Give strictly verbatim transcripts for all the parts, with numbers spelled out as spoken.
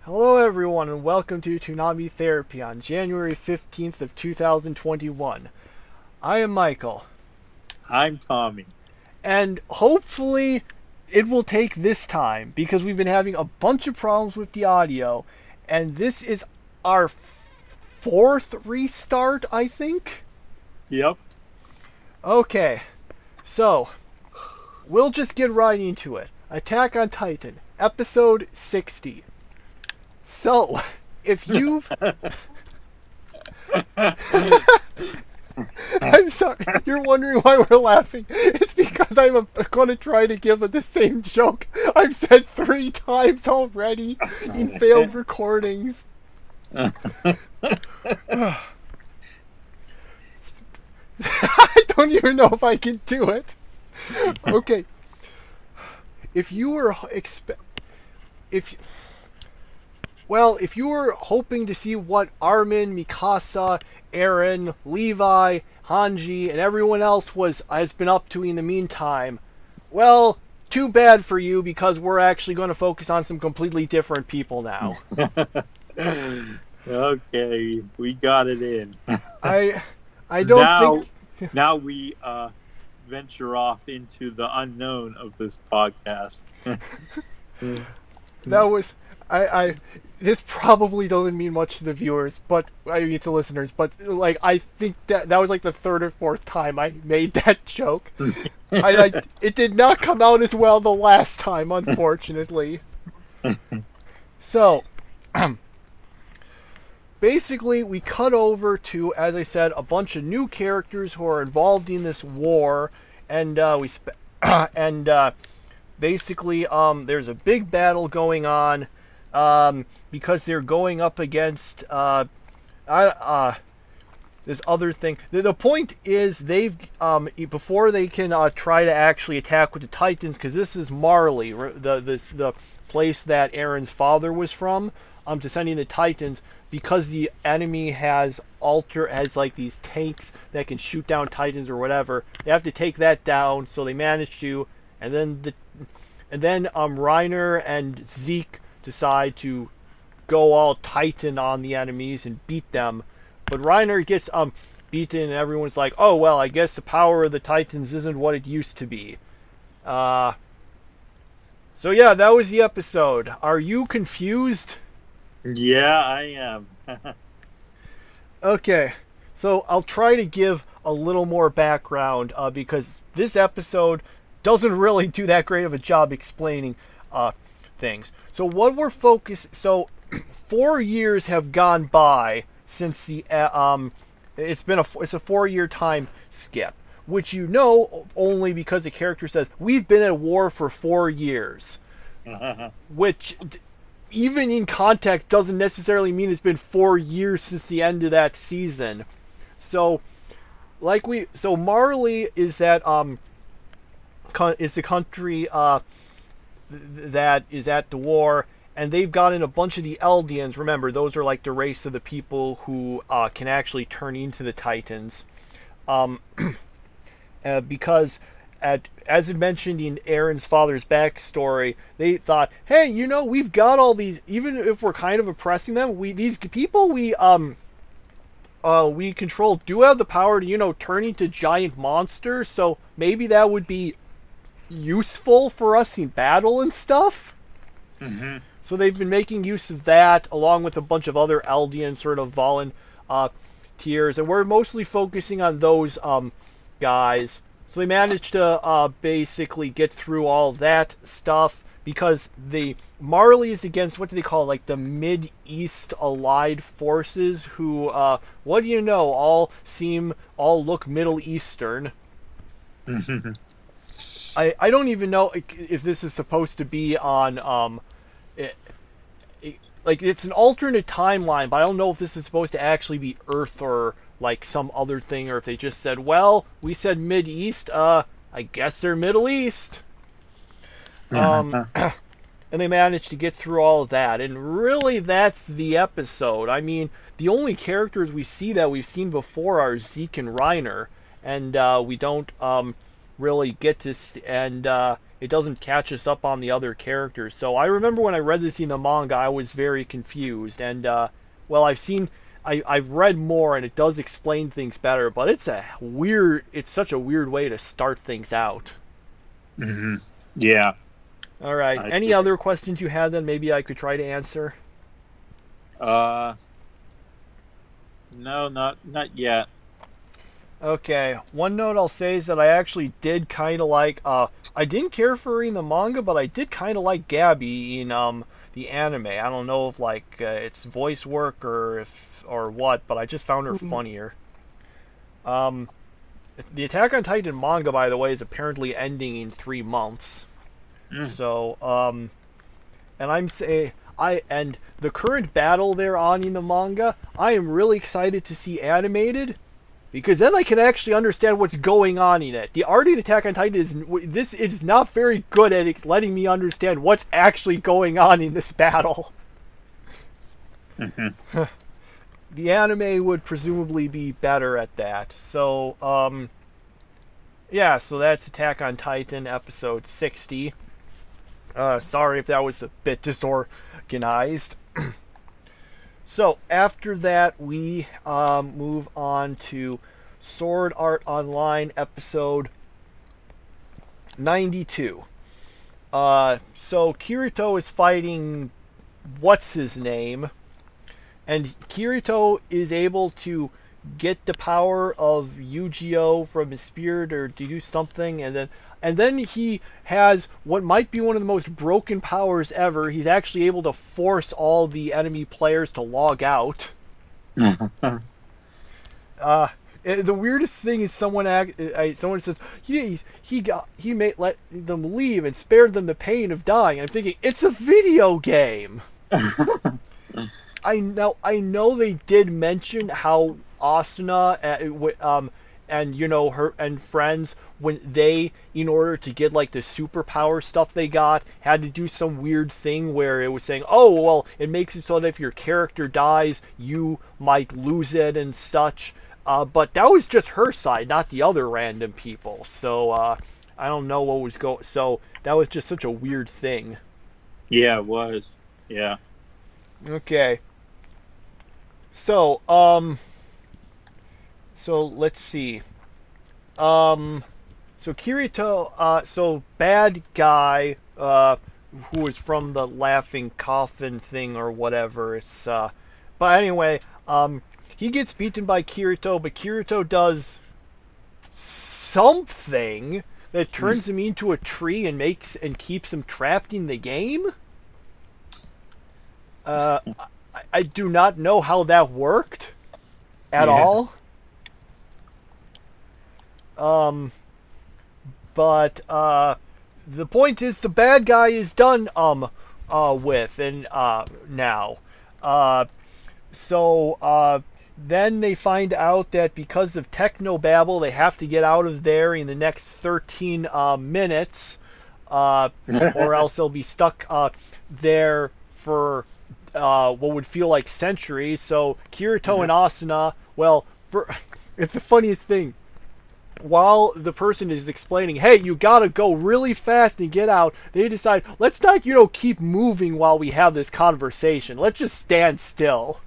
Hello everyone and welcome to Toonami Therapy on January fifteenth of two thousand twenty-one. I am Michael. I'm Tommy. And hopefully it will take this time because we've been having a bunch of problems with the audio and this is our f- fourth restart, I think? Yep. Okay, so we'll just get right into it. Attack on Titan, episode sixty. So, if you've... I'm sorry, you're wondering why we're laughing. It's because I'm going to try to give the same joke I've said three times already in failed recordings. I don't even know if I can do it. Okay. If you were expe- if well, if you were hoping to see what Armin, Mikasa, Eren, Levi, Hanji, and everyone else was has been up to in the meantime, well, too bad for you because we're actually going to focus on some completely different people now. Okay, we got it in. I I don't now, think now we uh, venture off into the unknown of this podcast. that was I I this probably doesn't mean much to the viewers, but I mean to listeners, but like I think that that was like the third or fourth time I made that joke. I, I it did not come out as well the last time, unfortunately. So, basically, we cut over to, as I said, a bunch of new characters who are involved in this war, and uh, we spe- and uh, basically, um, there's a big battle going on. Um, because they're going up against uh, I, uh, this other thing. The, the point is they've um, before they can uh, try to actually attack with the Titans, because this is Marley, the this the place that Eren's father was from. Um, to sending the Titans because the enemy has alter has like these tanks that can shoot down Titans or whatever. They have to take that down, so they manage to, and then the and then um Reiner and Zeke decide to go all Titan on the enemies and beat them, but Reiner gets um beaten and everyone's like, oh well, I guess the power of the Titans isn't what it used to be. Uh so yeah, that was the episode. Are you confused? Yeah, I am. Okay, so I'll try to give a little more background uh, because this episode doesn't really do that great of a job explaining uh things. So what we're focused, so four years have gone by since the uh, um, it's been a it's a four year time skip, which you know only because the character says we've been at war for four years, which even in context doesn't necessarily mean it's been four years since the end of that season. So, like we, so Marley is that um, con- is the country uh. that is at the war, and they've gotten a bunch of the Eldians. Remember, those are like the race of the people who uh, can actually turn into the Titans. Um, uh, because, at as it mentioned in Eren's father's backstory, they thought, hey, you know, we've got all these, even if we're kind of oppressing them, we these people we um uh we control do have the power to, you know, turn into giant monsters. So maybe that would be useful for us in battle and stuff. Mm-hmm. So they've been making use of that along with a bunch of other Eldian sort of volunteers, uh, and we're mostly focusing on those um, guys. So they managed to uh, basically get through all that stuff because the Marley is against, what do they call it, like the Mid-East Allied Forces who, uh, what do you know, all seem, all look Middle Eastern. Mm-hmm. I, I don't even know if this is supposed to be on, um, it, it, like, it's an alternate timeline, but I don't know if this is supposed to actually be Earth or, like, some other thing, or if they just said, well, we said Mid-East, uh, I guess they're Middle East. Um, and they managed to get through all of that, and really that's the episode. I mean, the only characters we see that we've seen before are Zeke and Reiner, and, uh, we don't, um... really get to st- and uh it doesn't catch us up on the other characters. So I remember when I read this in the manga, I was very confused. And uh, well, I've seen, I I've read more, and it does explain things better. But it's a weird, it's such a weird way to start things out. Mm-hmm. Yeah. All right. I Any think- other questions you had? Then maybe I could try to answer. Uh. No, not not yet. Okay, one note I'll say is that I actually did kind of like, uh, I didn't care for her in the manga, but I did kind of like Gabby in, um, the anime. I don't know if, like, uh, it's voice work or if, or what, but I just found her Mhm. funnier. Um, the Attack on Titan manga, by the way, is apparently ending in three months. Mm. So, um, and I'm say I, and the current battle they're on in the manga, I am really excited to see animated, because then I can actually understand what's going on in it. The art in Attack on Titan is this is not very good at ex- letting me understand what's actually going on in this battle. Mm-hmm. The anime would presumably be better at that. So, um, yeah, so that's Attack on Titan episode sixty. Uh, sorry if that was a bit disorganized. So after that, we um, move on to Sword Art Online episode ninety-two. Uh, so Kirito is fighting what's his name, and Kirito is able to get the power of Yu-Gi-Oh from his spirit or to do something, and then and then he has what might be one of the most broken powers ever. He's actually able to force all the enemy players to log out. uh, the weirdest thing is someone act, uh, someone says he he got he made let them leave and spared them the pain of dying. I'm thinking it's a video game. I know I know they did mention how Asuna uh, um and you know her and friends, when they, in order to get like the superpower stuff they got, had to do some weird thing where it was saying, oh well, it makes it so that if your character dies you might lose it and such, uh, but that was just her side, not the other random people. So uh, I don't know what was go so that was just such a weird thing. Yeah, it was. Yeah. Okay. So, um, so let's see. Um, so Kirito, uh, so bad guy, uh, who is from the laughing coffin thing or whatever. It's, uh, but anyway, um, he gets beaten by Kirito, but Kirito does something that turns him into a tree and makes, and keeps him trapped in the game. Uh, I, I do not know how that worked at Yeah. all. Um, but uh, the point is, the bad guy is done um uh with and uh now. Uh, so uh, then they find out that because of technobabble, they have to get out of there in the next thirteen uh, minutes, uh, or else they'll be stuck uh there for uh, what would feel like centuries. So Kirito and Asuna, well, for, it's the funniest thing. While the person is explaining, hey, you gotta go really fast and get out, they decide, let's not, you know, keep moving while we have this conversation. Let's just stand still.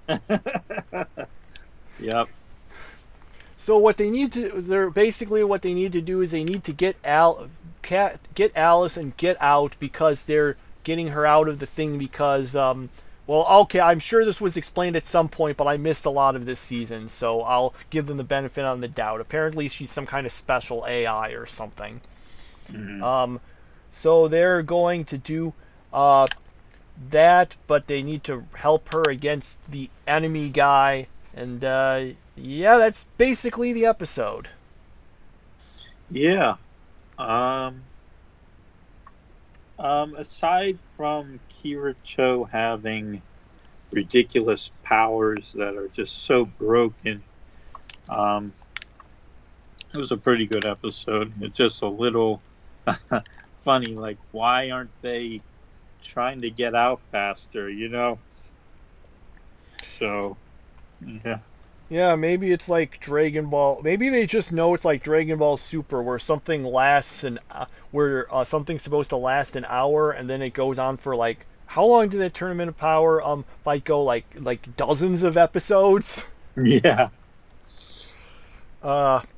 Yep. So what they need to, they're basically what they need to do is they need to get Al, Cat, get Alice and get out, because they're getting her out of the thing because, um, well, okay, I'm sure this was explained at some point, but I missed a lot of this season, so I'll give them the benefit on the doubt. Apparently she's some kind of special A I or something. Mm-hmm. Um, so they're going to do uh, that, but they need to help her against the enemy guy, and uh, yeah, that's basically the episode. Yeah. Um. Um. Aside from Kirito having ridiculous powers that are just so broken, um, it was a pretty good episode. It's just a little funny, like, why aren't they trying to get out faster, you know? So, yeah. Yeah, maybe it's like Dragon Ball. Maybe they just know it's like Dragon Ball Super, where something lasts an uh, where uh, something's supposed to last an hour, and then it goes on for like how long did that Tournament of Power um fight go? Like like dozens of episodes. Yeah. Uh,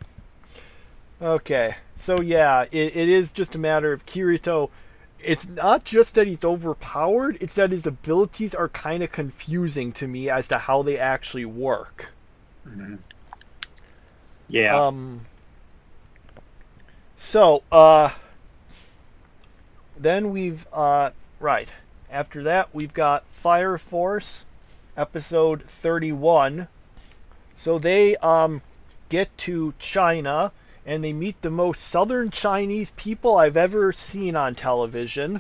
okay, so yeah, it, it is just a matter of Kirito. It's not just that he's overpowered; it's that his abilities are kind of confusing to me as to how they actually work. Mhm. Yeah. Um. So, uh, then we've uh, right after that we've got Fire Force, episode thirty-one. So they um get to China and they meet the most southern Chinese people I've ever seen on television.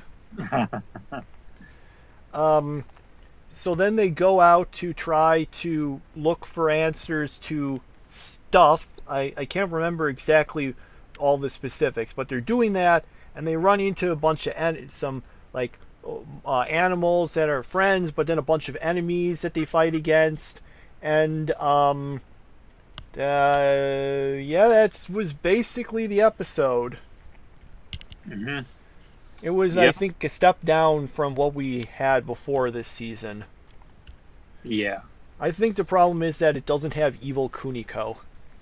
Um, so then they go out to try to look for answers to stuff. I, I can't remember exactly all the specifics, but they're doing that, and they run into a bunch of en- some like uh, animals that are friends, but then a bunch of enemies that they fight against, and um, uh, yeah, that was basically the episode. Hmm. It was, I Yep. think, a step down from what we had before this season. Yeah. I think the problem is that it doesn't have evil Kuniko.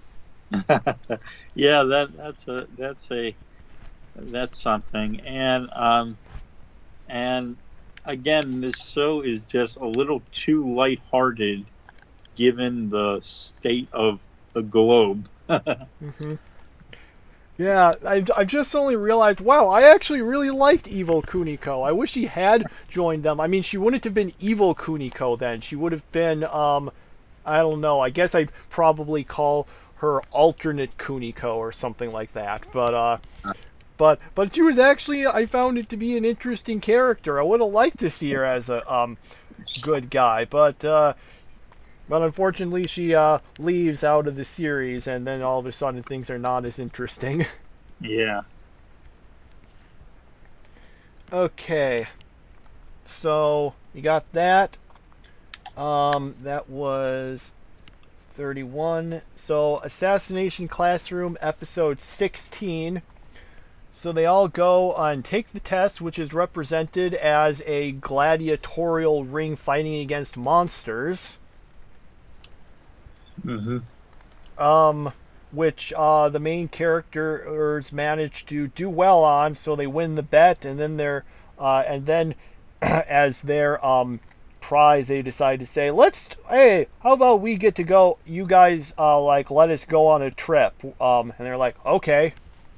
Yeah, that that's a that's a that's something. And um and again, this show is just a little too lighthearted given the state of the globe. Hmm. Yeah, I, I just only realized, wow, I actually really liked Evil Kuniko. I wish she had joined them. I mean, she wouldn't have been Evil Kuniko then. She would have been, um, I don't know, I guess I'd probably call her alternate Kuniko or something like that. But, uh, but, but she was actually, I found it to be an interesting character. I would have liked to see her as a, um, good guy. But, uh, But unfortunately, she uh, leaves out of the series, and then all of a sudden things are not as interesting. Yeah. Okay, so you got that. Um, that was thirty-one. So Assassination Classroom, episode sixteen. So they all go and take the test, which is represented as a gladiatorial ring fighting against monsters. Hmm. Um, which uh, the main characters manage to do well on, so they win the bet, and then they're, uh, and then as their um prize, they decide to say, "Let's, hey, how about we get to go? You guys, uh, like, let us go on a trip." Um, and they're like, "Okay."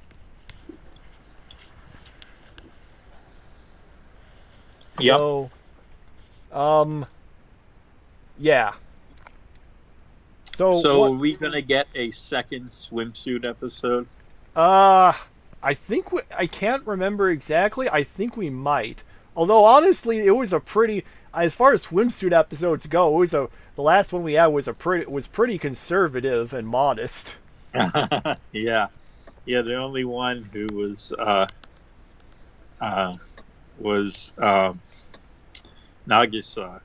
Yep. So, um, yeah. So, So what, are we gonna get a second swimsuit episode? Uh, I think we, I can't remember exactly. I think we might. Although honestly, it was a pretty, as far as swimsuit episodes go, it was a the last one we had was a pretty was pretty conservative and modest. Yeah. Yeah, the only one who was uh uh was um Nagisa.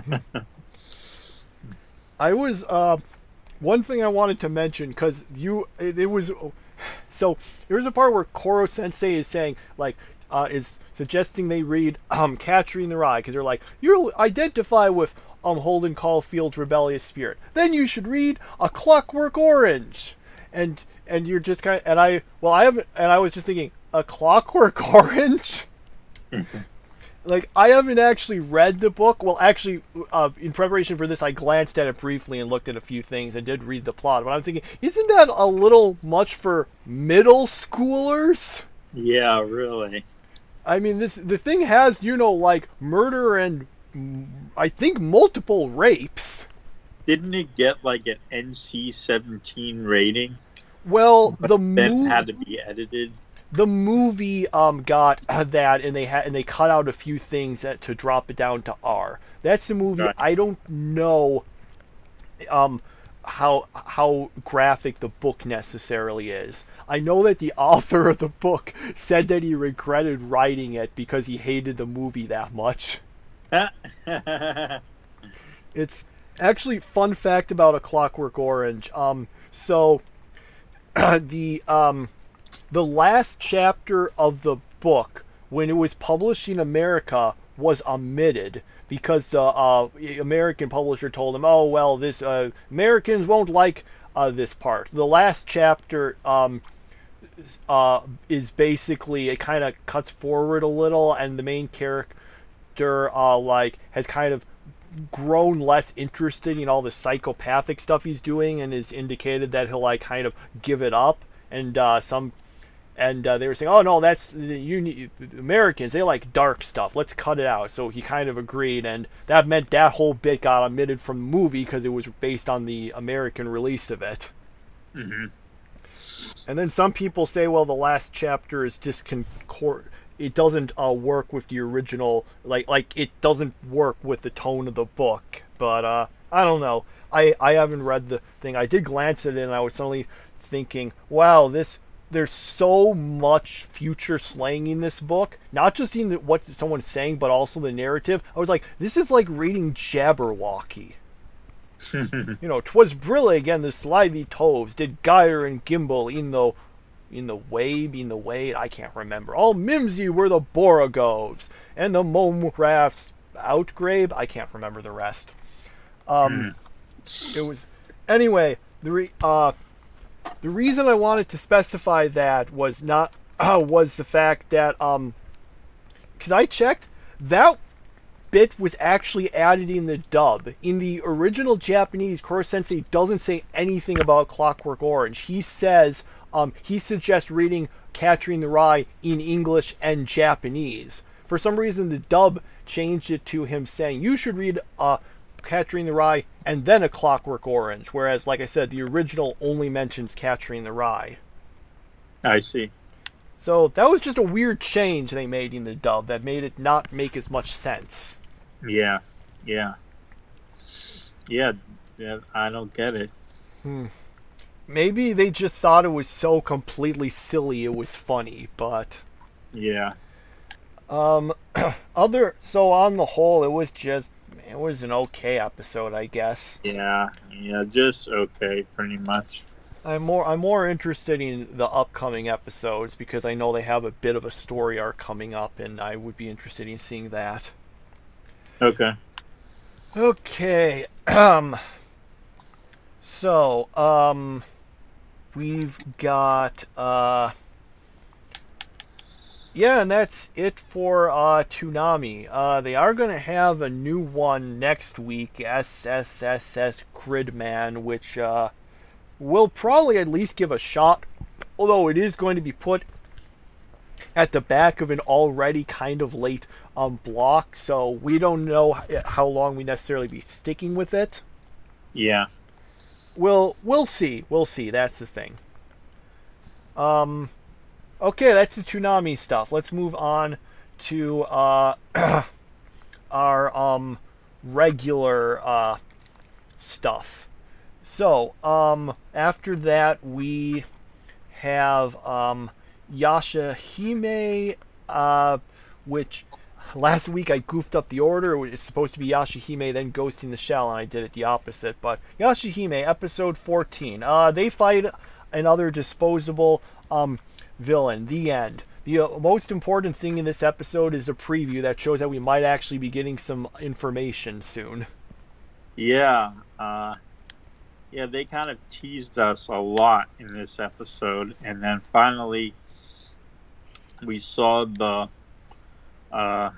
I was uh one thing I wanted to mention because you it, it was so there was a part where Koro Sensei is saying like uh, is suggesting they read um Catcher in the Rye because they're like you identify with um Holden Caulfield's rebellious spirit, then you should read A Clockwork Orange, and and you're just kind of, and I well I haven't and I was just thinking A Clockwork Orange. Like, I haven't actually read the book. Well, actually, uh, in preparation for this, I glanced at it briefly and looked at a few things and did read the plot. But I'm thinking, isn't that a little much for middle schoolers? Yeah, really. I mean, this the thing has, you know, like, murder and, mm, I think, multiple rapes. Didn't it get like an N C seventeen rating? Well, the Then movie... had to be edited. The movie um got that, and they had and they cut out a few things that, to drop it down to R. That's the movie. Right. I don't know um how how graphic the book necessarily is. I know that the author of the book said that he regretted writing it because he hated the movie that much. It's Actually, fun fact about A Clockwork Orange. Um, so the um, the last chapter of the book, when it was published in America, was omitted because the uh, uh, American publisher told them, "Oh well, this uh, Americans won't like uh, this part." The last chapter um, uh, is basically, it kind of cuts forward a little, and the main character uh, like has kind of grown less interested in all the psychopathic stuff he's doing, and is indicated that he'll like kind of give it up. And uh, some and uh, they were saying, "Oh no, that's you need, Americans, they like dark stuff. Let's cut it out." So he kind of agreed, and that meant that whole bit got omitted from the movie because it was based on the American release of it. Mm-hmm. And then some people say, well, the last chapter is disconcord. It doesn't uh, work with the original, like like it doesn't work with the tone of the book. But uh, I don't know. I, I haven't read the thing. I did glance at it, and I was suddenly thinking, wow, this there's so much future slang in this book. Not just in the, what someone's saying, but also the narrative. I was like, this is like reading Jabberwocky. You know, 'twas brillig and the slithy toves did gyre and gimble in the in the wabe, in the wade, I can't remember. All mimsy were the borogoves, and the momrafts outgrabe, I can't remember the rest. Um, mm. It was, anyway, the re, uh, the reason I wanted to specify that was not, uh, was the fact that, um, because I checked, that bit was actually added in the dub. In the original Japanese, Koro Sensei doesn't say anything about Clockwork Orange. He says, Um, he suggests reading Catching the Rye in English and Japanese. For some reason, the dub changed it to him saying, you should read uh, Catching the Rye and then A Clockwork Orange. Whereas, like I said, the original only mentions Catching the Rye. I see. So that was just a weird change they made in the dub that made it not make as much sense. Yeah, yeah. Yeah, yeah I don't get it. Hmm. Maybe they just thought it was so completely silly it was funny, but yeah. Um, other so on the whole, it was just it was an okay episode, I guess. Yeah, yeah, just okay, pretty much. I'm more I'm more interested in the upcoming episodes because I know they have a bit of a story arc coming up, and I would be interested in seeing that. Okay. Okay. Um. So, um. We've got, uh, yeah, and that's it for uh, Toonami. Uh, they are going to have a new one next week, S S S S Gridman, which uh, will probably at least give a shot, although it is going to be put at the back of an already kind of late um, block, so we don't know how long we necessarily be sticking with it. Yeah. We'll we'll see. We'll see. That's the thing. Um, okay, that's the Toonami stuff. Let's move on to uh, our um regular uh stuff. So um after that we have um Yashahime, uh, which last week I goofed up the order. It's supposed to be Yashahime, then Ghost in the Shell, and I did it the opposite. But Yashahime, episode fourteen. Uh, they fight another disposable um, villain. The end. The uh, most important thing in this episode is a preview that shows that we might actually be getting some information soon. Yeah. Uh, yeah, they kind of teased us a lot in this episode. And then finally we saw the uh,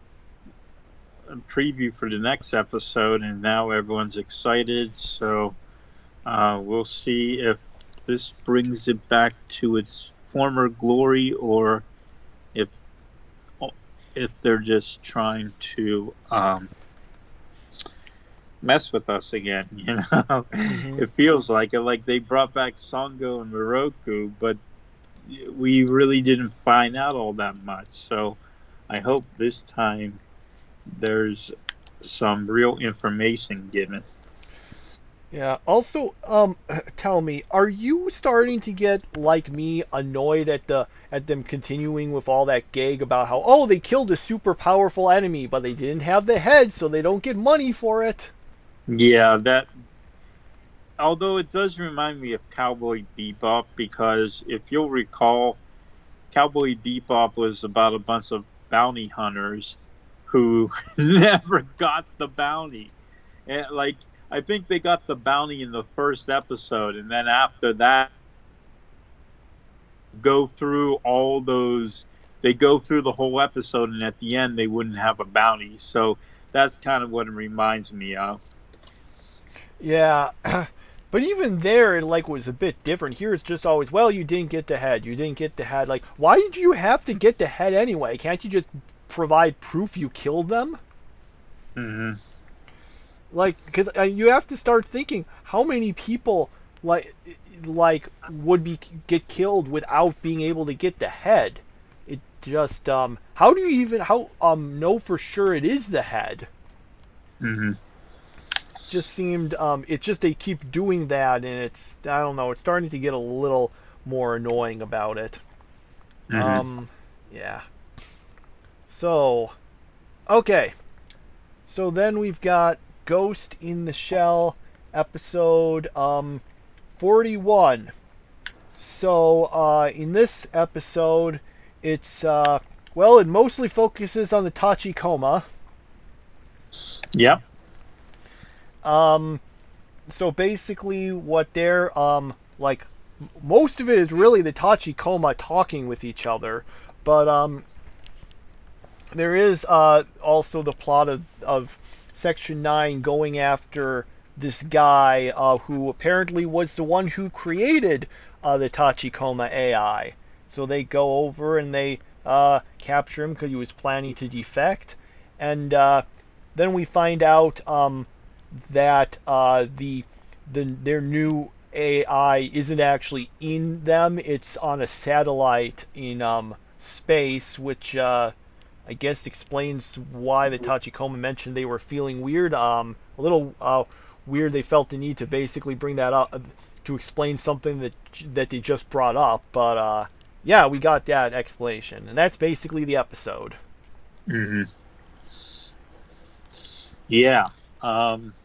preview for the next episode, and now everyone's excited. So uh, we'll see if this brings it back to its former glory, or if if they're just trying to um, mess with us again. You know, mm-hmm. It feels like it. Like they brought back Songo and Moroku, but we really didn't find out all that much. So I hope this time there's some real information given. Yeah. Also, um, tell me, are you starting to get, like me, annoyed at the at them continuing with all that gag about how, oh, they killed a super powerful enemy, but they didn't have the head, so they don't get money for it? Yeah, that. Although it does remind me of Cowboy Bebop, because if you'll recall, Cowboy Bebop was about a bunch of bounty hunters who never got the bounty. And like, I think they got the bounty in the first episode, and then after that, go through all those. They go through the whole episode, and at the end, they wouldn't have a bounty. So that's kind of what it reminds me of. Yeah. But even there, it like was a bit different. Here, it's just always, well, you didn't get the head. You didn't get the head. Like, why did you have to get the head anyway? Can't you just provide proof you killed them? Mm-hmm. Like, because uh, you have to start thinking how many people like like would be get killed without being able to get the head. It just um, how do you even how um know for sure it is the head? Mm-hmm. Just seemed um it just they keep doing that, and it's I don't know, it's starting to get a little more annoying about it. Mm-hmm. Um yeah. So okay. So then we've got Ghost in the Shell episode um forty-one. So uh in this episode it's uh well it mostly focuses on the Tachikoma. Yep. Um, so basically what they're, um, like, most of it is really the Tachikoma talking with each other, but, um, there is, uh, also the plot of, of Section nine going after this guy, uh, who apparently was the one who created, uh, the Tachikoma A I. So they go over and they, uh, capture him because he was planning to defect, and, uh, then we find out, um, that uh, the the their new A I isn't actually in them. It's on a satellite in um, space, which uh, I guess explains why the Tachikoma mentioned they were feeling weird. Um, a little uh, weird. They felt the need to basically bring that up to explain something that that they just brought up. But uh, yeah, we got that explanation, and that's basically the episode. Mm-hmm. Yeah. Um,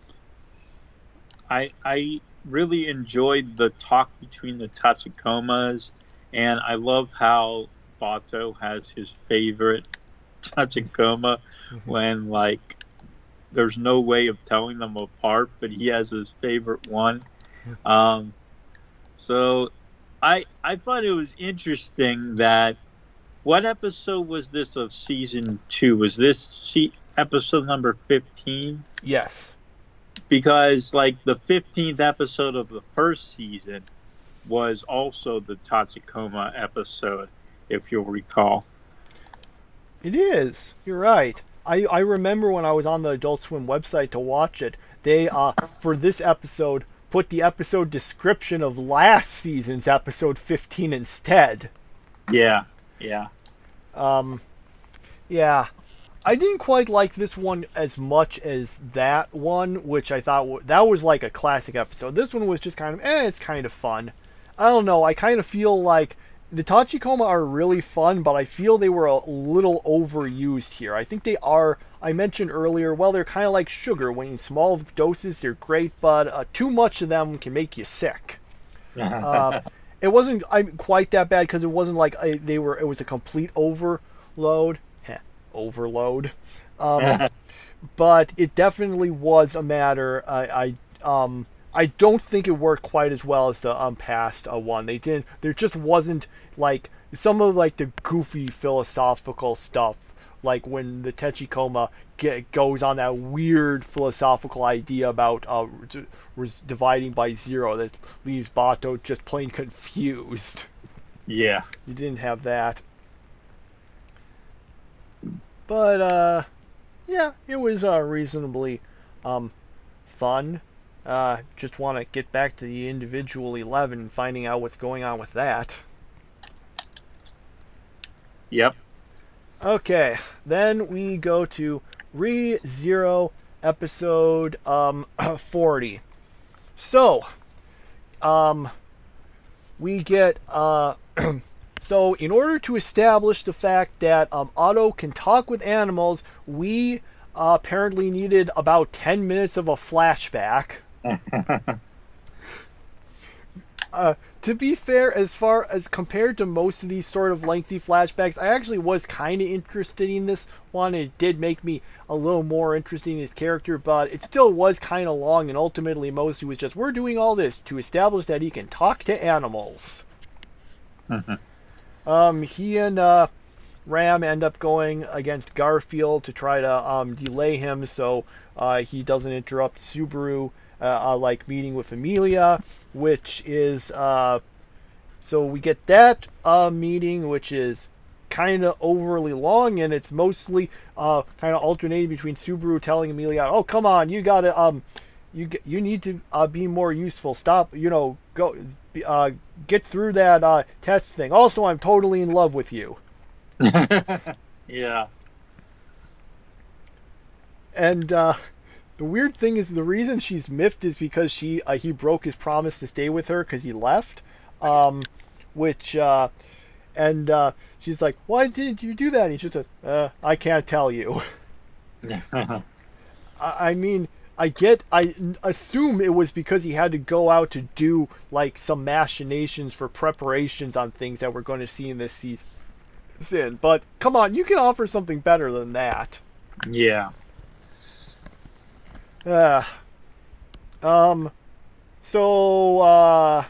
I I really enjoyed the talk between the Tachikomas, and I love how Bato has his favorite Tachikoma mm-hmm. when, like, there's no way of telling them apart, but he has his favorite one. Mm-hmm. Um, so I I thought it was interesting that what episode was this of season two? Was this se- episode number fifteen? Yes. Because, like, the fifteenth episode of the first season was also the Tachikoma episode, if you'll recall. It is. You're right. I, I remember when I was on the Adult Swim website to watch it, they, uh, for this episode, put the episode description of last season's episode fifteen instead. Yeah, yeah. Um, yeah. I didn't quite like this one as much as that one, which I thought w- that was like a classic episode. This one was just kind of, eh, it's kind of fun. I don't know, I kind of feel like the Tachikoma are really fun, but I feel they were a little overused here. I think they are, I mentioned earlier, well, they're kind of like sugar. When in small doses, they're great, but uh, too much of them can make you sick. uh, it wasn't I, quite that bad because it wasn't like I, they were, it was a complete overload. overload um, but it definitely was a matter I, I um I don't think it worked quite as well as the um, past uh, one. They didn't there just wasn't like some of like the goofy philosophical stuff, like when the Tachikoma get, goes on that weird philosophical idea about uh, was dividing by zero that leaves Bato just plain confused. Yeah, you didn't have that. But, uh, yeah, it was uh, reasonably um, fun. Uh, just want to get back to the individual eleven and finding out what's going on with that. Yep. Okay, then we go to ReZero episode um, forty. So, um, we get... Uh, So, in order to establish the fact that um, Otto can talk with animals, we uh, apparently needed about ten minutes of a flashback. Uh, to be fair, as far as compared to most of these sort of lengthy flashbacks, I actually was kind of interested in this one. It did make me a little more interested in his character, but it still was kind of long, and ultimately mostly was just, we're doing all this to establish that he can talk to animals. um, he and uh, Ram end up going against Garfield to try to um, delay him so uh, he doesn't interrupt Subaru, uh, uh, like meeting with Amelia, which is, uh, so we get that uh, meeting, which is kind of overly long, and it's mostly uh, kind of alternating between Subaru telling Amelia, oh, come on, you gotta, um, you you need to uh, be more useful, stop, you know, go, uh, get through that uh, test thing. Also, I'm totally in love with you. Yeah. And, uh, the weird thing is the reason she's miffed is because she uh, he broke his promise to stay with her because he left, um, which uh, and uh, she's like, why did you do that? And he's just like, uh, I can't tell you. I, I mean, I get, I assume it was because he had to go out to do like some machinations for preparations on things that we're going to see in this season. But come on, you can offer something better than that. Yeah. Uh, um, so, uh,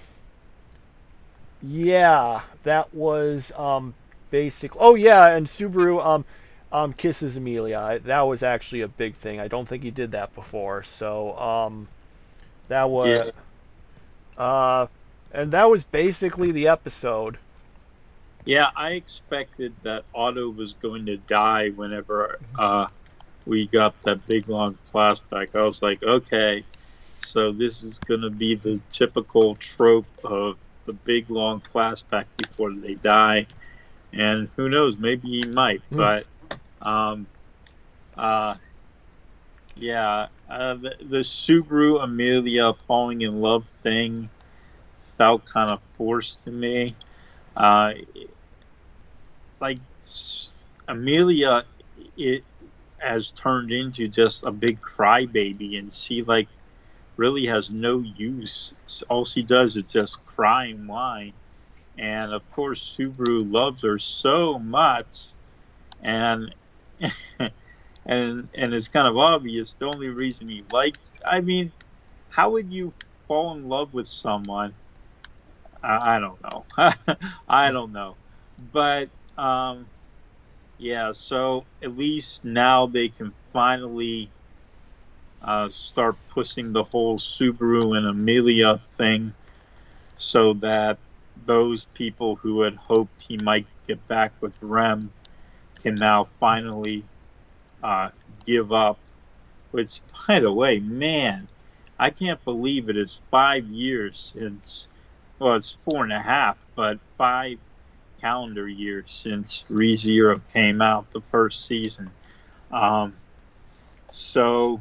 yeah, that was, um, basic. Oh, yeah, and Subaru, um, um, kisses Amelia. I, that was actually a big thing. I don't think he did that before, so, um, that was, yeah. uh, and that was basically the episode. Yeah, I expected that Otto was going to die whenever, uh, we got that big long flashback. I was like, okay, so this is going to be the typical trope of the big long flashback before they die. And who knows, maybe he might. Mm. But, um, uh, yeah, uh, the, the Subaru Amelia falling in love thing felt kind of forced to me. Uh, like, Amelia, it, has turned into just a big crybaby, and she like really has no use. All she does is just cry and whine. And of course, Subaru loves her so much, and and and it's kind of obvious. The only reason he likes, I mean, how would you fall in love with someone? I, I don't know. I don't know, but um. Yeah, so at least now they can finally uh, start pushing the whole Subaru and Amelia thing so that those people who had hoped he might get back with Rem can now finally uh, give up. Which, by the way, man, I can't believe it is five years since, well, it's four and a half, but five calendar year since ReZero came out, the first season. Um, so,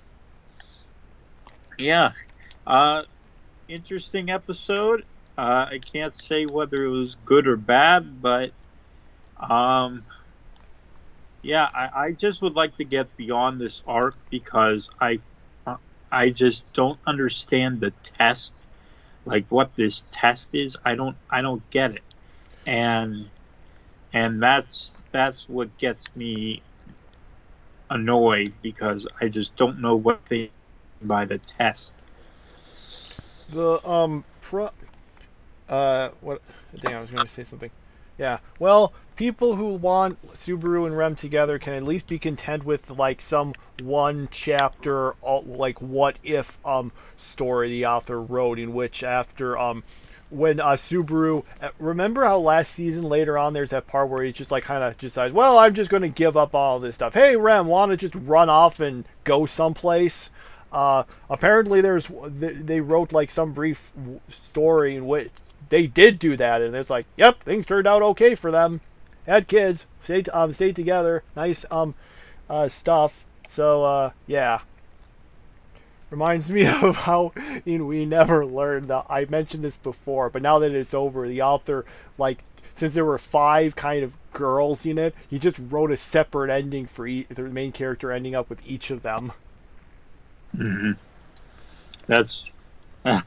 yeah, uh, interesting episode. Uh, I can't say whether it was good or bad, but um, yeah, I, I just would like to get beyond this arc because I, I just don't understand the test, like what this test is. I don't, I don't get it. And and that's that's what gets me annoyed because I just don't know what they mean by the test. The um pro uh what dang I was going to say something. Yeah. Well, people who want Subaru and Rem together can at least be content with like some one chapter like what if um story the author wrote in which after um when uh, Subaru, remember how last season later on there's that part where he just like kind of decides, well, I'm just going to give up all this stuff. Hey, Rem, want to just run off and go someplace? Uh, apparently there's they wrote like some brief story in which they did do that, and it's like, yep, things turned out okay for them. Had kids, stayed um stayed together, nice um uh stuff. So uh yeah. Reminds me of how in We Never Learned. That I mentioned this before, but now that it's over, the author, like, since there were five kind of girls in it, he just wrote a separate ending for each, the main character ending up with each of them. Mm-hmm. That's uh,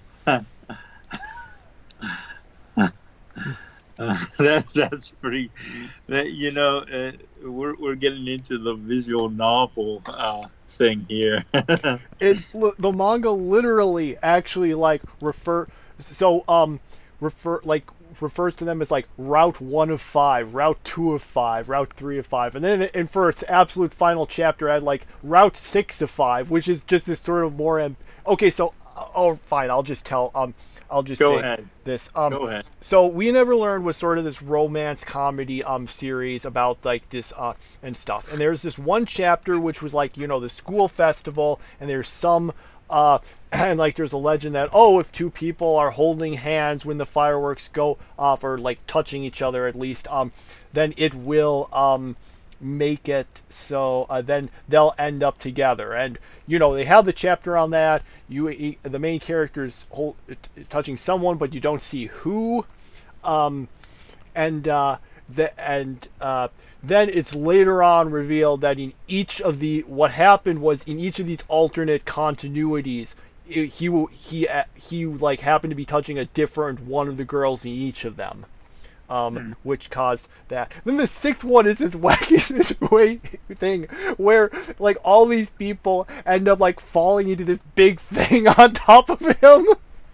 that, that's pretty. That you know, uh, we're we're getting into the visual novel uh, thing here. it the manga literally actually like refer so um refer like refers to them as like route one of five, route two of five, route three of five, and then and for its absolute final chapter, I had like route six of five, which is just this sort of more. Amb- okay, so oh fine, I'll just tell um. I'll just Go say ahead. this. Um, Go ahead. So We Never Learned was sort of this romance comedy um series about like this uh and stuff. And there's this one chapter which was like, you know, the school festival, and there's some uh and like there's a legend that, oh, if two people are holding hands when the fireworks go off, or like touching each other at least, um then it will um make it so uh, then they'll end up together. And you know, they have the chapter on that. You he, the main character's hold, is touching someone, but you don't see who. Um, and uh, the, and uh, then it's later on revealed that in each of the what happened was in each of these alternate continuities, he he he, he like happened to be touching a different one of the girls in each of them. Um, mm. Which caused that. Then the sixth one is this wacky this way thing where like all these people end up like falling into this big thing on top of him,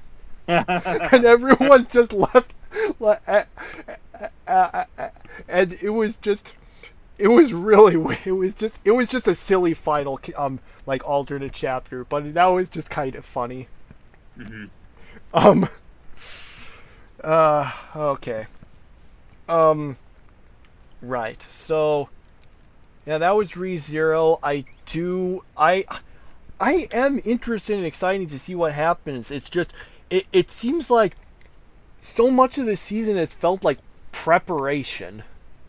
and everyone's just left. Like, uh, uh, uh, and it was just, it was really, it was just, it was just a silly final um like alternate chapter, but that was just kind of funny. Mm-hmm. Um. Uh. Okay. Um, right. So, yeah, that was ReZero. I do, I, I am interested and excited to see what happens. It's just, it, it seems like so much of the season has felt like preparation.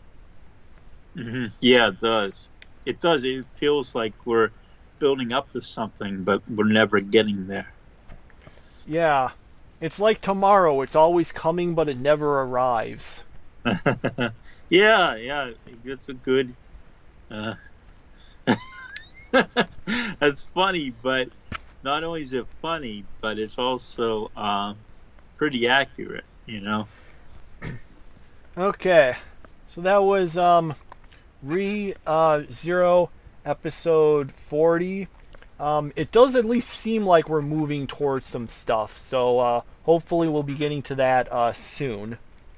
Mm-hmm. Yeah, it does. It does. It feels like we're building up to something, but we're never getting there. Yeah. It's like tomorrow. It's always coming, but it never arrives. yeah, yeah, it's a good. Uh, that's funny, but not only is it funny, but it's also um, pretty accurate, you know. Okay, so that was um, Re uh, Zero episode forty. Um, it does at least seem like we're moving towards some stuff, so uh, hopefully we'll be getting to that uh, soon.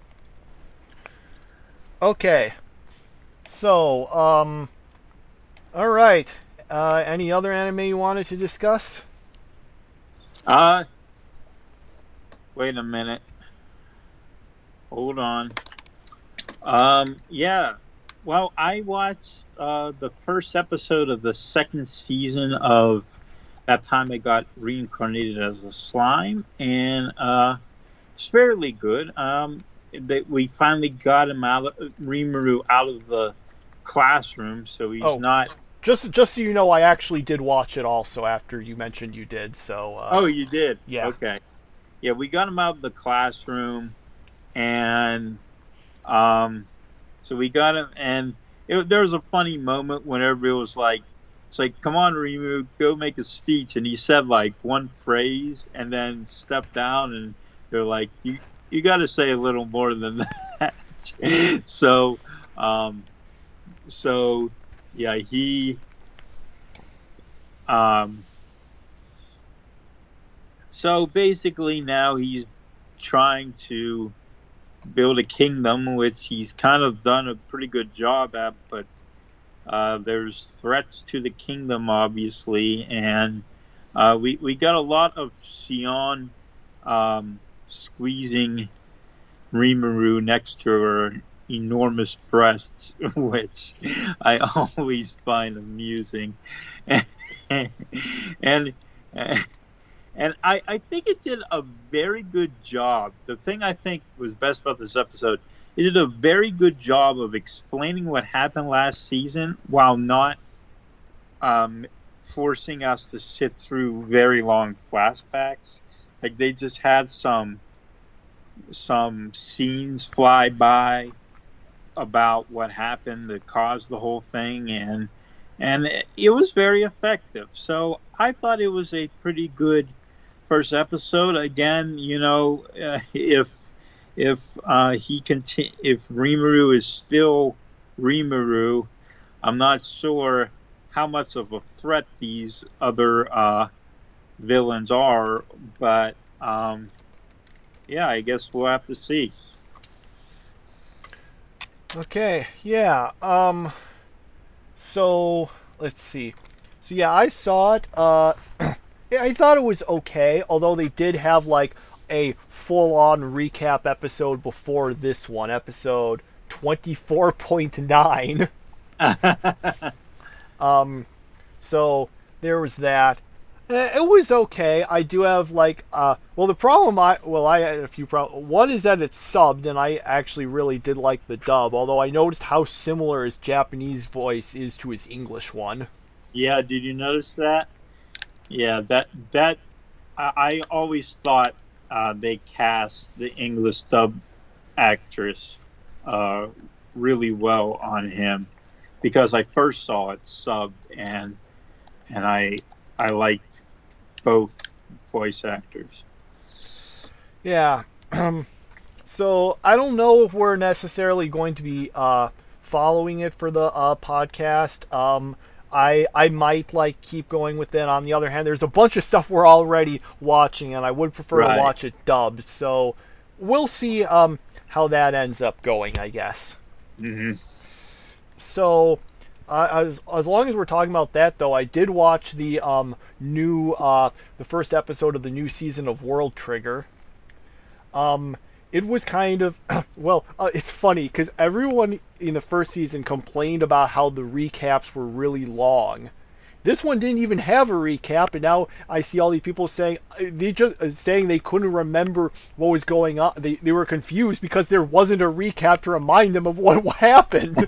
Okay, so, um, alright, uh, any other anime you wanted to discuss? Uh, wait a minute. Hold on. Um, yeah, well, I watched, uh, the first episode of the second season of That Time I Got Reincarnated as a Slime, and, uh, it's fairly good. Um, that we finally got him out of Rimuru out of the classroom, so he's oh, not. Just, just so you know, I actually did watch it also after you mentioned you did. So. Uh, oh, you did. Yeah. Okay. Yeah, we got him out of the classroom, and um, so we got him, and it, there was a funny moment whenever it was like, it's like, come on, Rimuru, go make a speech, and he said like one phrase, and then stepped down, and they're like, you. You got to say a little more than that. so, um, so yeah, he, um, so basically now he's trying to build a kingdom, which he's kind of done a pretty good job at, but uh, there's threats to the kingdom, obviously, and uh, we we got a lot of Sion um, squeezing Rimuru next to her enormous breasts, which I always find amusing, and and, and I, I think it did a very good job. The thing I think was best about this episode, it did a very good job of explaining what happened last season while not um, forcing us to sit through very long flashbacks. Like they just had some some scenes fly by about what happened that caused the whole thing, and and it, it was very effective. So I thought it was a pretty good first episode. Again, you know, uh, if if uh, he conti- if Rimuru is still Rimuru, I'm not sure how much of a threat these other uh, villains are, but um, yeah, I guess we'll have to see. Okay, yeah. Um, so let's see. So yeah, I saw it. Uh, I thought it was okay, although they did have like a full-on recap episode before this one, episode twenty-four point nine. um, so there was that. It was okay. I do have like uh well the problem I well I had a few problems. One is that it's subbed, and I actually really did like the dub, although I noticed how similar his Japanese voice is to his English one. Yeah, did you notice that? Yeah, that that I, I always thought uh, they cast the English dub actress uh, really well on him, because I first saw it subbed, and and I I liked both voice actors. Yeah. So I don't know if we're necessarily going to be uh, following it for the uh, podcast. Um, I I might like keep going with it. On the other hand, there's a bunch of stuff we're already watching, and I would prefer Right. to watch it dubbed. So we'll see um, how that ends up going, I guess. Mm-hmm. So. Uh, as, as long as we're talking about that, though, I did watch the um, new, uh, the first episode of the new season of World Trigger. Um, it was kind of, well, uh, it's funny because everyone in the first season complained about how the recaps were really long. This one didn't even have a recap, and now I see all these people saying they just uh, saying they couldn't remember what was going on. They they were confused because there wasn't a recap to remind them of what happened.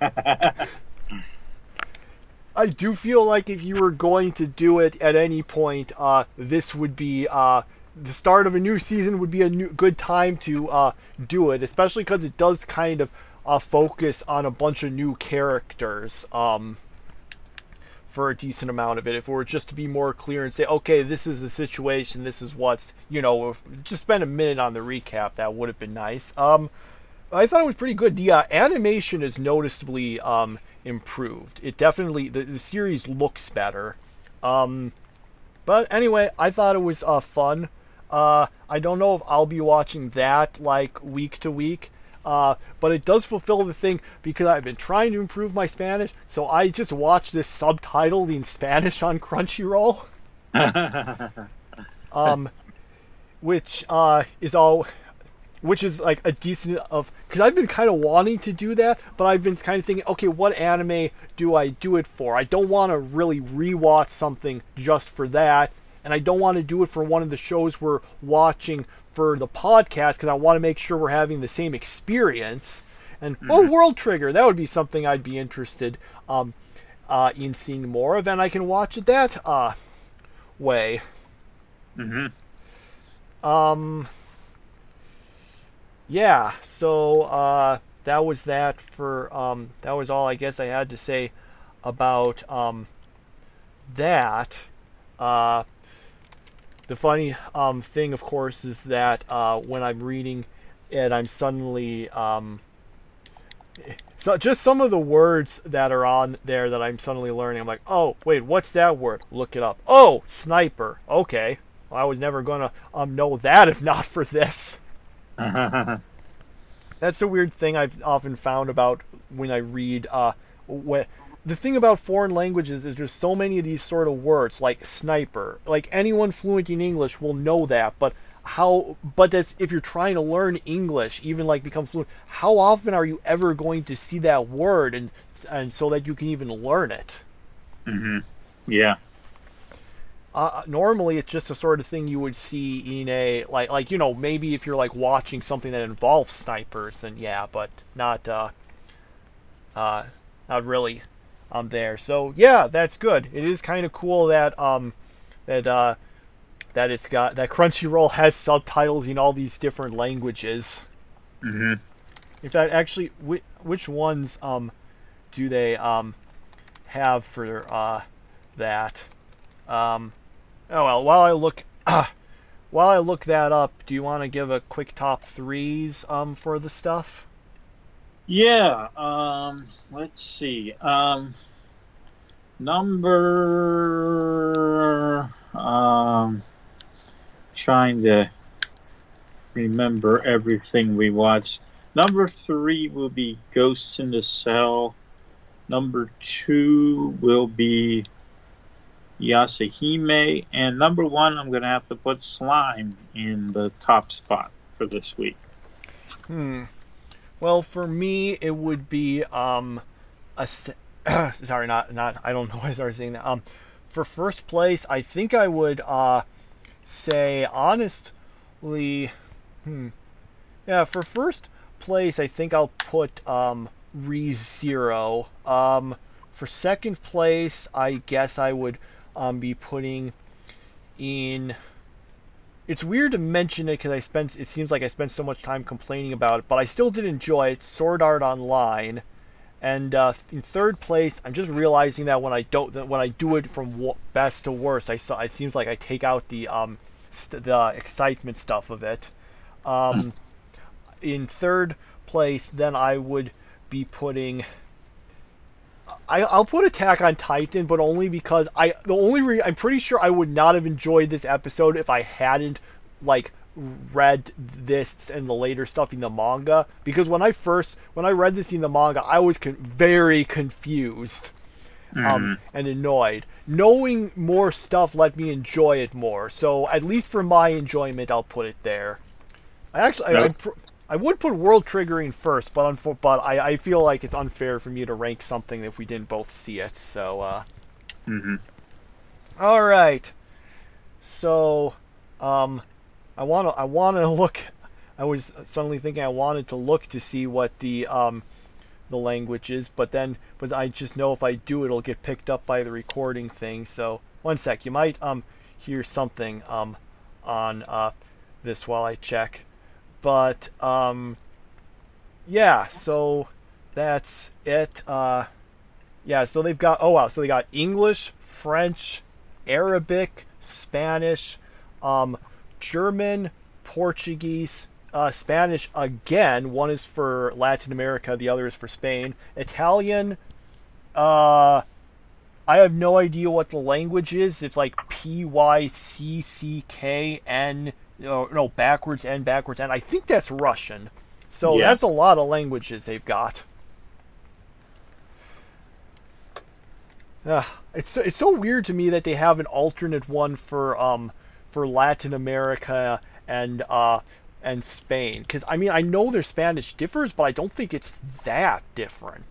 I do feel like if you were going to do it at any point, uh, this would be uh, the start of a new season. Would be a new, good time to uh, do it, especially because it does kind of uh, focus on a bunch of new characters um, for a decent amount of it. If it were just to be more clear and say, okay, this is the situation, this is what's, you know, if, just spend a minute on the recap, that would have been nice. Um, I thought it was pretty good. The uh, animation is noticeably um, improved. It definitely, the, the series looks better. Um, but anyway, I thought it was uh, fun. Uh, I don't know if I'll be watching that like week to week, uh, but it does fulfill the thing because I've been trying to improve my Spanish, so I just watched this subtitled in Spanish on Crunchyroll. um, which uh, is all... Which is like a decent of, because I've been kind of wanting to do that, but I've been kind of thinking, okay, what anime do I do it for? I don't want to really rewatch something just for that, and I don't want to do it for one of the shows we're watching for the podcast, because I want to make sure we're having the same experience. And mm-hmm. oh, World Trigger, that would be something I'd be interested um, uh, in seeing more of, and I can watch it that uh, way. Mm-hmm. Um. Yeah, so uh, that was that for um, that was all I guess I had to say about um, that. Uh, the funny um, thing, of course, is that uh, when I'm reading it, I'm suddenly um, so just some of the words that are on there that I'm suddenly learning. I'm like, oh wait, what's that word? Look it up. Oh, sniper. Okay, well, I was never gonna um, know that if not for this. That's a weird thing I've often found about when I read. Uh, when, the thing about foreign languages is there's so many of these sort of words, like sniper. Like anyone fluent in English will know that, but how? But that's if you're trying to learn English, even like become fluent. How often are you ever going to see that word, and and so that you can even learn it? Mm-hmm. Yeah. Uh, normally, it's just a sort of thing you would see in a like, like you know, maybe if you're like watching something that involves snipers, then yeah, but not, uh, uh, not really. um, there. So yeah, that's good. It is kind of cool that um, that uh, that it's got that Crunchyroll has subtitles in all these different languages. Mm-hmm. In fact, actually, which, which ones um, do they um, have for uh, that? Um, oh well, while I look uh, while I look that up, do you want to give a quick top threes um, for the stuff? Yeah. Um, let's see. Um, number. Um, trying to remember everything we watched. Number three will be Ghosts in the Cell. Number two will be Yasahime. And number one, I'm going to have to put Slime in the top spot for this week. Hmm. Well, for me, it would be um, a sorry, not not. I don't know why I started saying that. Um, for first place, I think I would uh say honestly, hmm, yeah. For first place, I think I'll put um ReZero. Um, for second place, I guess I would um be putting in. It's weird to mention it because I spent. It seems like I spent so much time complaining about it, but I still did enjoy it. Sword Art Online, and uh, in third place, I'm just realizing that when I don't, that when I do it from best to worst, I saw. It seems like I take out the um, st- the excitement stuff of it. Um, in third place, then I would be putting. I, I'll put Attack on Titan, but only because I the only re- I'm pretty sure I would not have enjoyed this episode if I hadn't like read this and the later stuff in the manga. Because when I first when I read this in the manga, I was con- very confused um, mm. and annoyed. Knowing more stuff let me enjoy it more. So at least for my enjoyment, I'll put it there. I actually I, I, pr- I would put World Triggering first, but unfo- but I, I feel like it's unfair for me to rank something if we didn't both see it. So, uh, mm-hmm. All right. So, um, I want to I want to look. I was suddenly thinking I wanted to look to see what the um, the language is, but then but I just know if I do, it'll get picked up by the recording thing. So, one sec. You might um hear something um on uh this while I check. But, um, yeah, so that's it. Uh, yeah, so they've got, oh wow, so they got English, French, Arabic, Spanish, um, German, Portuguese, uh, Spanish again. One is for Latin America, the other is for Spain. Italian, uh, I have no idea what the language is. It's like P Y C C K N No, no, backwards and backwards, and I think that's Russian. So yeah. That's a lot of languages they've got. Uh, it's it's so weird to me that they have an alternate one for um for Latin America and uh and Spain, because I mean I know their Spanish differs, but I don't think it's that different.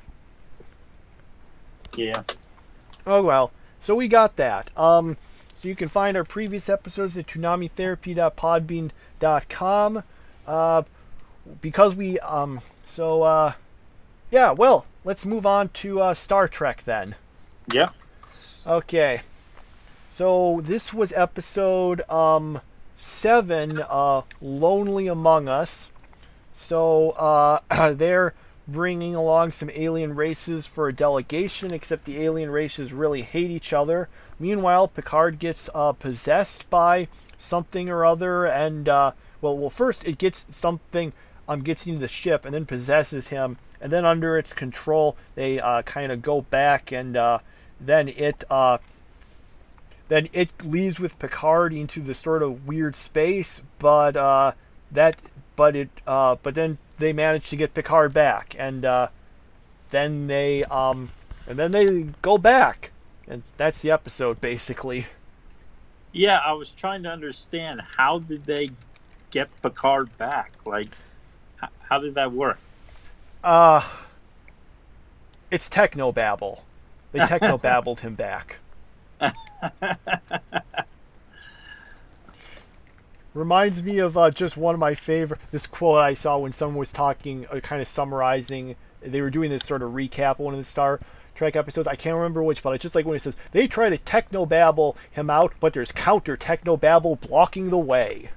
Yeah. Oh well, so we got that. Um. So you can find our previous episodes at toonami therapy dot podbean dot com. Uh, because we, um, so, uh, yeah, well, let's move on to uh, Star Trek then. Yeah. Okay. So this was episode um, seven, uh, Lonely Among Us. So uh, they're bringing along some alien races for a delegation, except the alien races really hate each other. Meanwhile, Picard gets uh, possessed by something or other, and uh, well, well, first it gets something, um, gets into the ship, and then possesses him, and then under its control, they uh, kind of go back, and uh, then it, uh, then it leaves with Picard into this sort of weird space, but uh, that, but it, uh, but then they manage to get Picard back, and uh, then they, um, and then they go back. And that's the episode, basically. Yeah, I was trying to understand, how did they get Picard back? Like, how, how did that work? Uh, it's technobabble. They technobabbled him back. Reminds me of uh, just one of my favorite, this quote I saw when someone was talking, uh, kind of summarizing, they were doing this sort of recap of one of the Star Trek episodes. I can't remember which, but I just like when he says they try to technobabble him out, but there's counter technobabble blocking the way.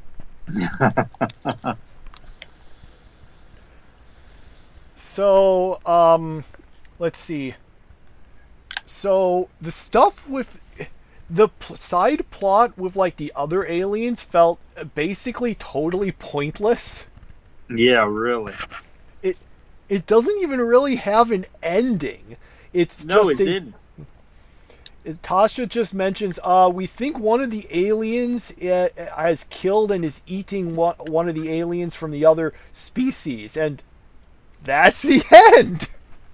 So, um, let's see. So the stuff with the p- side plot with like the other aliens felt basically totally pointless. Yeah, really. It it doesn't even really have an ending. It's No, just it a, didn't. Tasha just mentions, uh, we think one of the aliens uh, has killed and is eating one, one of the aliens from the other species, and that's the end.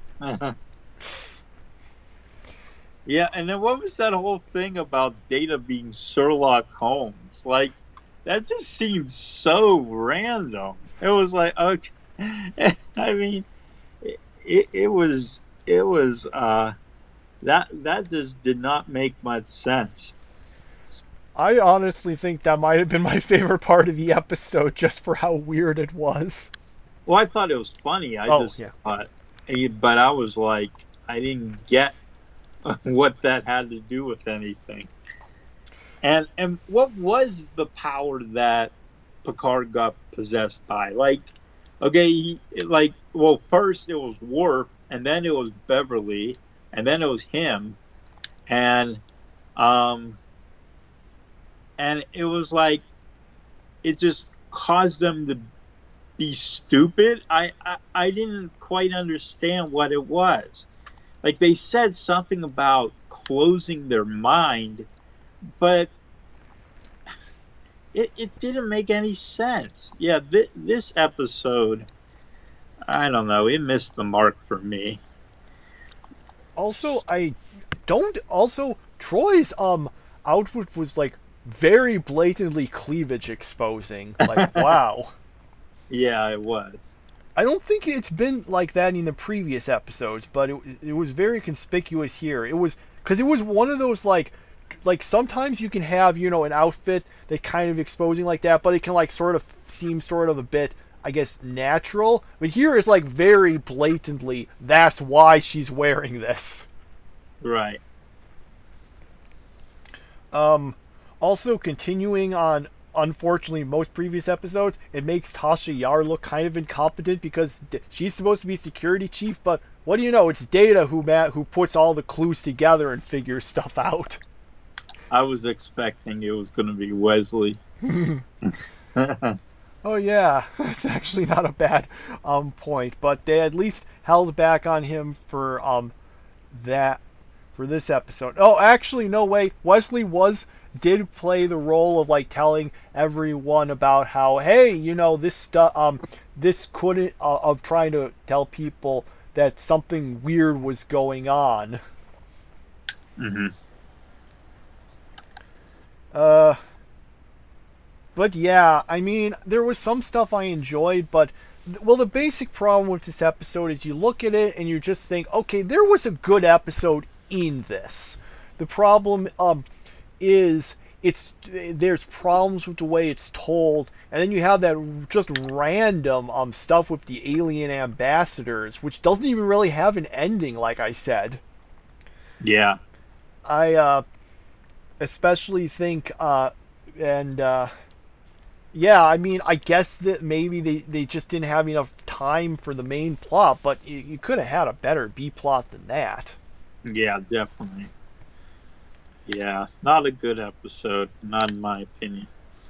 Yeah, and then what was that whole thing about Data being Sherlock Holmes? Like, that just seemed so random. It was like, okay, I mean, it, it was, it was, uh, that that just did not make much sense. I honestly think that might have been my favorite part of the episode, just for how weird it was. Well, I thought it was funny. I oh, just yeah. thought, but I was like, I didn't get what that had to do with anything. And and what was the power that Picard got possessed by? Like, okay, he, like, well, first it was Worf, and then it was Beverly, and then it was him, and um, and it was like, it just caused them to be stupid. I, I, I didn't quite understand what it was. Like, they said something about closing their mind, but it, it didn't make any sense. Yeah, th- this episode, I don't know, it missed the mark for me. Also, I don't. Also, Troy's um outfit was like very blatantly cleavage exposing. Like, wow. Yeah, it was. I don't think it's been like that in the previous episodes, but it it was very conspicuous here. It was because it was one of those like like sometimes you can have, you know, an outfit that kind of exposing like that, but it can like sort of seem sort of a bit, I guess, natural. But here it's like very blatantly, that's why she's wearing this. Right. Um, also, continuing on, unfortunately, most previous episodes, it makes Tasha Yar look kind of incompetent because d- she's supposed to be security chief, but what do you know? It's Data who ma- who puts all the clues together and figures stuff out. I was expecting it was going to be Wesley. Oh yeah, that's actually not a bad um point, but they at least held back on him for um that for this episode. Oh, actually, no way. Wesley was did play the role of like telling everyone about how, hey, you know, this stuff um this couldn't uh, of trying to tell people that something weird was going on. Mm-hmm. Uh, but yeah, I mean, there was some stuff I enjoyed, but, well, the basic problem with this episode is you look at it and you just think, okay, there was a good episode in this. The problem, um, is it's, there's problems with the way it's told, and then you have that just random, um, stuff with the alien ambassadors, which doesn't even really have an ending, like I said. Yeah. I, uh, especially think, uh, and, uh, yeah, I mean, I guess that maybe they, they just didn't have enough time for the main plot, but you, you could have had a better B-plot than that. Yeah, definitely. Yeah, not a good episode, not in my opinion.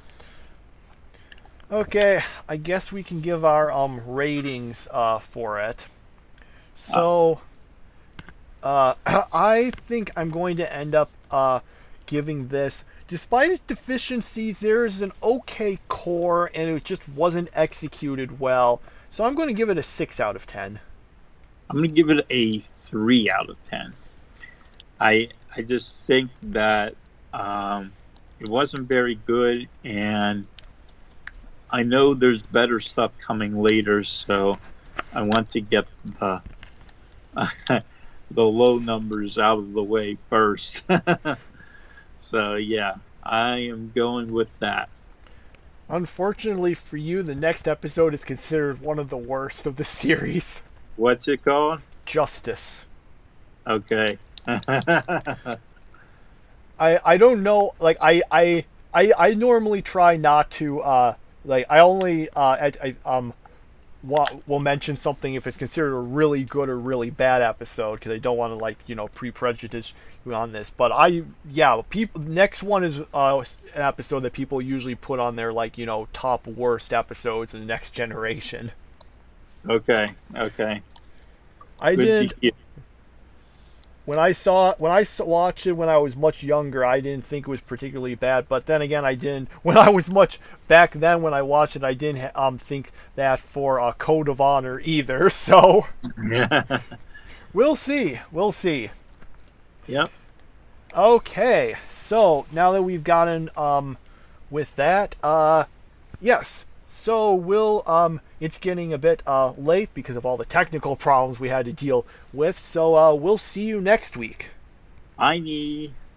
Okay, I guess we can give our, um, ratings, uh, for it. So, uh, I think I'm going to end up, uh, giving this, despite its deficiencies, there is an okay core, and it just wasn't executed well. So I'm going to give it a six out of ten. I'm going to give it a three out of ten. I I just think that um, it wasn't very good, and I know there's better stuff coming later, so I want to get the the low numbers out of the way first. So, yeah, I am going with that. Unfortunately for you, the next episode is considered one of the worst of the series. What's it called? Justice. Okay. I I don't know. Like I I I, I normally try not to. Uh, like I only uh I, I um. wa- will mention something if it's considered a really good or really bad episode because I don't want to like you know pre-prejudice you on this. But I yeah, people next one is uh, an episode that people usually put on their like you know top worst episodes in the next generation. Okay. Okay. I Good did to hear. when I saw when I saw, watched it when I was much younger. I didn't think it was particularly bad, but then again, I didn't when I was much back then when I watched it. I didn't um think that for a Code of Honor either. So we'll see. We'll see. Yep. Okay, so now that we've gotten um with that, uh yes. So we'll um it's getting a bit uh late because of all the technical problems we had to deal with. So uh we'll see you next week. I need.